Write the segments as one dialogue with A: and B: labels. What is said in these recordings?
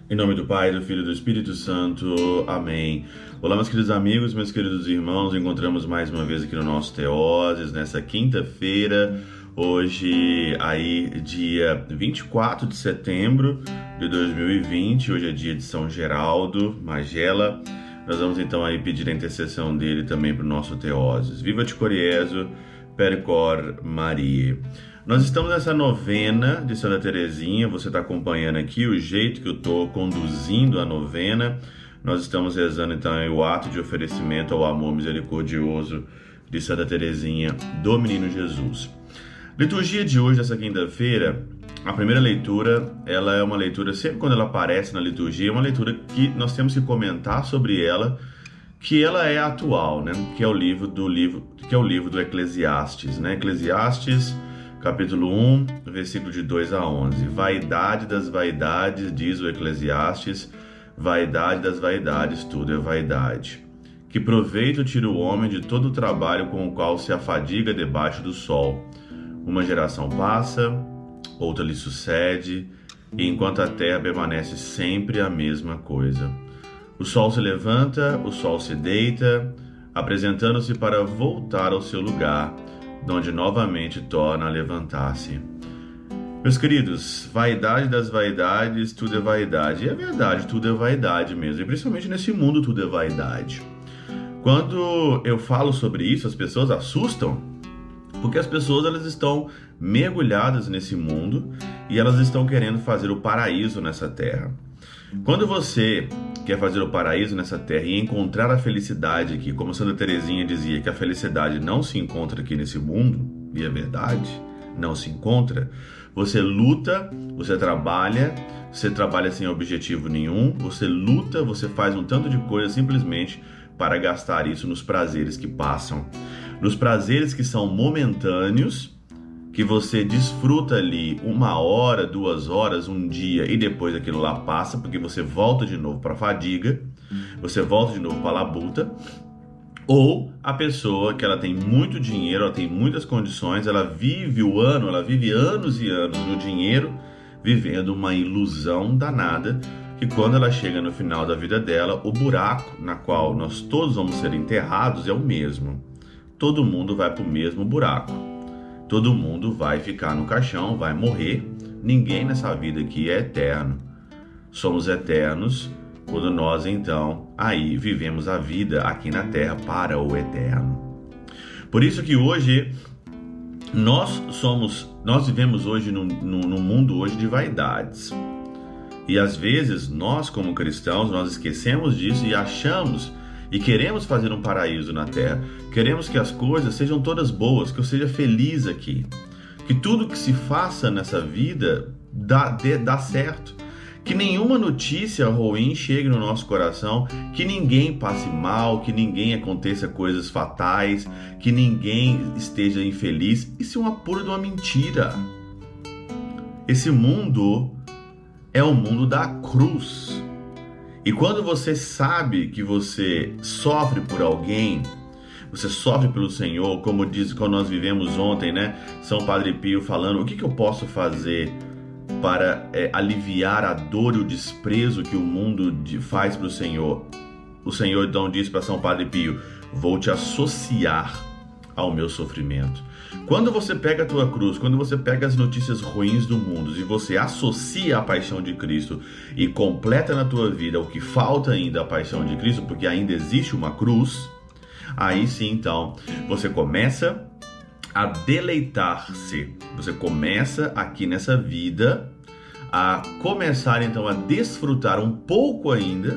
A: Em nome do Pai, do Filho e do Espírito Santo. Amém. Olá, meus queridos amigos, meus queridos irmãos. Encontramos mais uma vez aqui no nosso Teoses, nessa quinta-feira. Hoje, dia 24 de setembro de 2020. Hoje é dia de São Geraldo Magela. Nós vamos então pedir a intercessão dele também para o nosso Teoses. Viva te Coriezo, percor Maria. Nós estamos nessa novena de Santa Teresinha. Você está acompanhando aqui o jeito que eu estou conduzindo a novena. Nós estamos rezando então o ato de oferecimento ao amor misericordioso de Santa Teresinha do Menino Jesus. Liturgia de hoje, dessa quinta-feira, a primeira leitura, ela é uma leitura, sempre quando ela aparece na liturgia, é uma leitura que nós temos que comentar sobre ela, que ela é atual, né? Que é o livro do Eclesiastes, né? Eclesiastes, capítulo 1, versículo de 2 a 11. Vaidade das vaidades, diz o Eclesiastes, vaidade das vaidades, tudo é vaidade. Que proveito tira o homem de todo o trabalho com o qual se afadiga debaixo do sol. Uma geração passa, outra lhe sucede, e enquanto a terra permanece sempre a mesma coisa. O sol se levanta, o sol se deita, apresentando-se para voltar ao seu lugar, de onde novamente torna a levantar-se. Meus queridos, vaidade das vaidades, tudo é vaidade. E é verdade, tudo é vaidade mesmo. E principalmente nesse mundo tudo é vaidade. Quando eu falo sobre isso, as pessoas assustam, porque as pessoas elas estão mergulhadas nesse mundo e elas estão querendo fazer o paraíso nessa terra. Quando você quer fazer o paraíso nessa terra e encontrar a felicidade aqui, como Santa Teresinha dizia que a felicidade não se encontra aqui nesse mundo, e é verdade, não se encontra, você luta, você trabalha sem objetivo nenhum, você luta, você faz um tanto de coisa simplesmente para gastar isso nos prazeres que passam, nos prazeres que são momentâneos, que você desfruta ali 1 hora, 2 horas, um dia e depois aquilo lá passa, porque você volta de novo para a fadiga, você volta de novo para a labuta. Ou a pessoa que ela tem muito dinheiro, ela tem muitas condições, ela vive anos e anos no dinheiro, vivendo uma ilusão danada, que quando ela chega no final da vida dela, o buraco na qual nós todos vamos ser enterrados é o mesmo. Todo mundo vai para o mesmo buraco. Todo mundo vai ficar no caixão, vai morrer. Ninguém nessa vida aqui é eterno. Somos eternos quando nós, então, vivemos a vida aqui na Terra para o eterno. Por isso que hoje, nós vivemos hoje no mundo hoje de vaidades. E às vezes, nós como cristãos, nós esquecemos disso e achamos e queremos fazer um paraíso na Terra. Queremos que as coisas sejam todas boas, que eu seja feliz aqui. Que tudo que se faça nessa vida dá certo. Que nenhuma notícia ruim chegue no nosso coração, que ninguém passe mal, que ninguém aconteça coisas fatais, que ninguém esteja infeliz. Isso é uma pura de uma mentira. Esse mundo é o mundo da cruz. E quando você sabe que você sofre por alguém, você sofre pelo Senhor, como diz quando nós vivemos ontem, né? São Padre Pio falando, o que eu posso fazer para aliviar a dor e o desprezo que o mundo faz para o Senhor? O Senhor então diz para São Padre Pio, vou te associar ao meu sofrimento. Quando você pega a tua cruz, quando você pega as notícias ruins do mundo e você associa a paixão de Cristo e completa na tua vida o que falta ainda a paixão de Cristo, porque ainda existe uma cruz, aí sim então você começa a deleitar-se, você começa aqui nessa vida a começar então a desfrutar um pouco ainda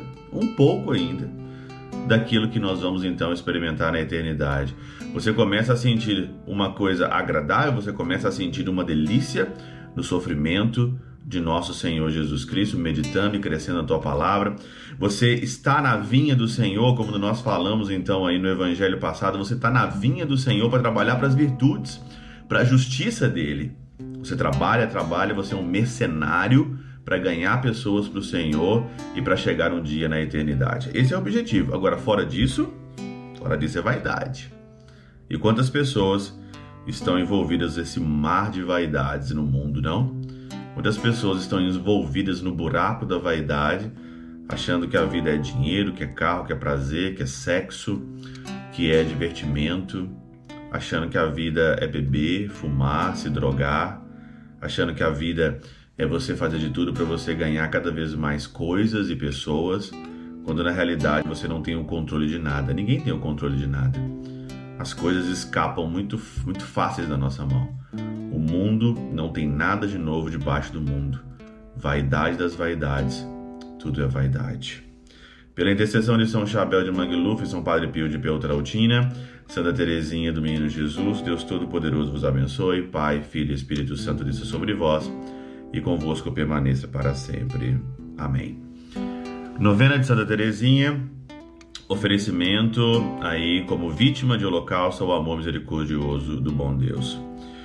A: daquilo que nós vamos então experimentar na eternidade. Você começa a sentir uma coisa agradável, você começa a sentir uma delícia no sofrimento de nosso Senhor Jesus Cristo, meditando e crescendo a tua palavra. Você está na vinha do Senhor, como nós falamos então aí no evangelho passado, você está na vinha do Senhor para trabalhar para as virtudes, para a justiça dele. Você trabalha, você é um mercenário para ganhar pessoas para o Senhor e para chegar um dia na eternidade. Esse é o objetivo. Agora, fora disso é vaidade. E quantas pessoas estão envolvidas nesse mar de vaidades no mundo, não? Muitas pessoas estão envolvidas no buraco da vaidade, achando que a vida é dinheiro, que é carro, que é prazer, que é sexo, que é divertimento, achando que a vida é beber, fumar, se drogar, achando que a vida é você fazer de tudo para você ganhar cada vez mais coisas e pessoas, quando na realidade você não tem o controle de nada. Ninguém tem o controle de nada. As coisas escapam muito fáceis da nossa mão. O mundo não tem nada de novo debaixo do mundo. Vaidade das vaidades. Tudo é vaidade. Pela intercessão de São Chabel de Mangluf, São Padre Pio de Peltrautina, Santa Teresinha do Menino Jesus, Deus Todo-Poderoso vos abençoe, Pai, Filho e Espírito Santo desça sobre vós e convosco permaneça para sempre. Amém. Novena de Santa Teresinha, oferecimento aí como vítima de holocausto ao amor misericordioso do bom Deus.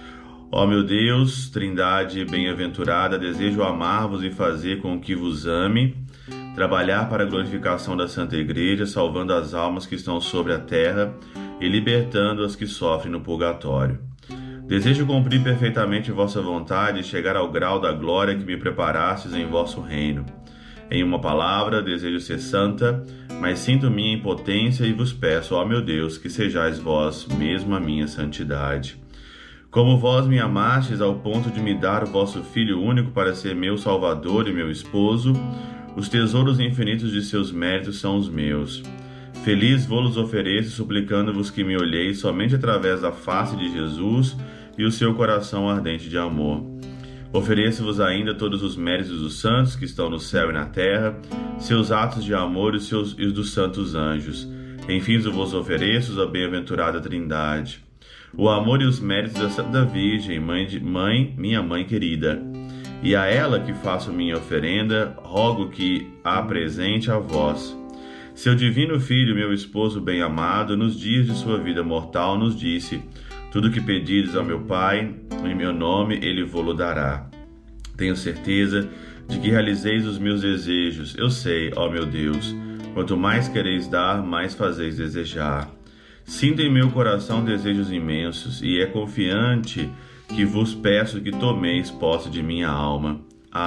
A: Ó meu Deus, Trindade bem-aventurada, desejo amar-vos e fazer com que vos ame, trabalhar para a glorificação da Santa Igreja, salvando as almas que estão sobre a terra e libertando as que sofrem no purgatório. Desejo cumprir perfeitamente vossa vontade e chegar ao grau da glória que me preparastes em vosso reino. Em uma palavra, desejo ser santa, mas sinto minha impotência e vos peço, ó meu Deus, que sejais vós mesmo a minha santidade. Como vós me amastes ao ponto de me dar o vosso Filho único para ser meu Salvador e meu esposo, os tesouros infinitos de seus méritos são os meus. Feliz vou-los ofereço, suplicando-vos que me olheis somente através da face de Jesus e o seu coração ardente de amor. Ofereço-vos ainda todos os méritos dos santos que estão no céu e na terra, seus atos de amor e os dos santos anjos. Enfim, vos ofereço a bem-aventurada Trindade, o amor e os méritos da Santa Virgem, minha mãe querida. E a ela que faço minha oferenda, rogo que a apresente a vós. Seu divino Filho, meu esposo bem-amado, nos dias de sua vida mortal, nos disse: tudo que pedires ao meu Pai, em meu nome, Ele vô-lo dará. Tenho certeza de que realizeis os meus desejos. Eu sei, ó meu Deus, quanto mais quereis dar, mais fazeis desejar. Sinto em meu coração desejos imensos, e é confiante que vos peço que tomeis posse de minha alma.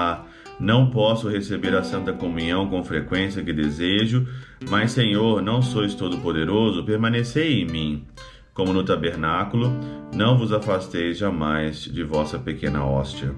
A: Não posso receber a Santa Comunhão com frequência que desejo, mas, Senhor, não sois todo-poderoso, permanecei em mim. Como no tabernáculo, não vos afasteis jamais de vossa pequena hóstia.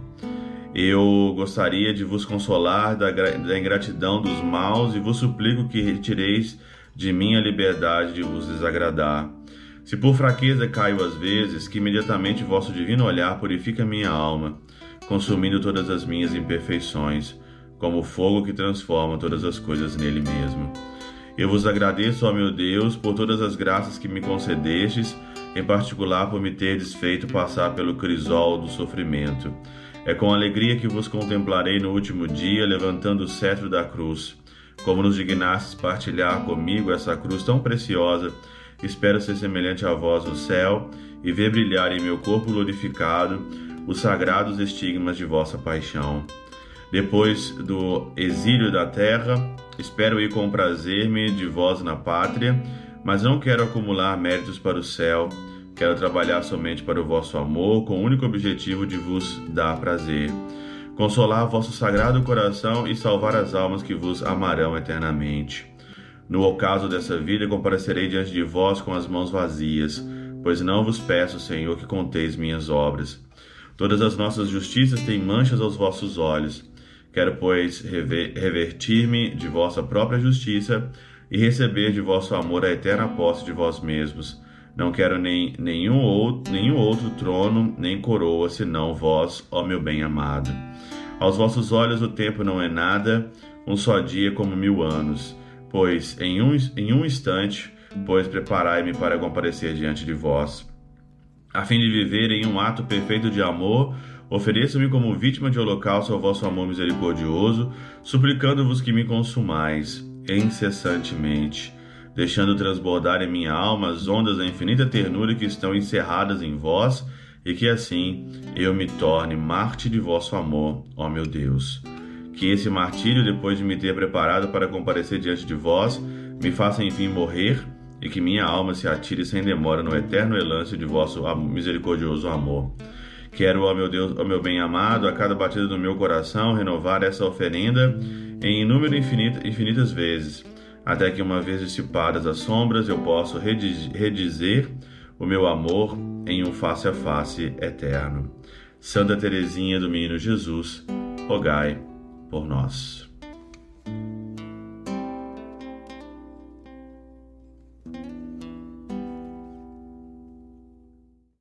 A: Eu gostaria de vos consolar da ingratidão dos maus e vos suplico que retireis de mim a liberdade de vos desagradar. Se por fraqueza caio às vezes, que imediatamente vosso divino olhar purifica minha alma, consumindo todas as minhas imperfeições, como o fogo que transforma todas as coisas nele mesmo. Eu vos agradeço, ó meu Deus, por todas as graças que me concedestes, em particular por me terdes feito passar pelo crisol do sofrimento. É com alegria que vos contemplarei no último dia, levantando o cetro da cruz. Como nos dignastes partilhar comigo essa cruz tão preciosa, espero ser semelhante a vós no céu e ver brilhar em meu corpo glorificado os sagrados estigmas de vossa paixão. Depois do exílio da terra, espero ir comprazer-me de vós na pátria, mas não quero acumular méritos para o céu, quero trabalhar somente para o vosso amor, com o único objetivo de vos dar prazer, consolar vosso sagrado coração e salvar as almas que vos amarão eternamente. No ocaso dessa vida, comparecerei diante de vós com as mãos vazias, pois não vos peço, Senhor, que conteis minhas obras. Todas as nossas justiças têm manchas aos vossos olhos. Quero, pois, revertir-me de vossa própria justiça e receber de vosso amor a eterna posse de vós mesmos. Não quero nenhum outro trono, nem coroa, senão vós, ó meu bem-amado. Aos vossos olhos o tempo não é nada, um só dia como 1000 anos. Pois, em um instante, preparai-me para comparecer diante de vós. A fim de viver em um ato perfeito de amor, ofereço-me como vítima de holocausto ao vosso amor misericordioso, suplicando-vos que me consumais incessantemente, deixando transbordar em minha alma as ondas da infinita ternura que estão encerradas em vós, e que assim eu me torne mártir de vosso amor, ó meu Deus. Que esse martírio, depois de me ter preparado para comparecer diante de vós, me faça enfim morrer, e que minha alma se atire sem demora no eterno elance de vosso misericordioso amor. Quero, ó meu Deus, ó meu bem-amado, a cada batida do meu coração, renovar essa oferenda em número infinitas vezes, até que, uma vez dissipadas as sombras, eu possa redizer o meu amor em um face a face eterno. Santa Teresinha do Menino Jesus, rogai por nós.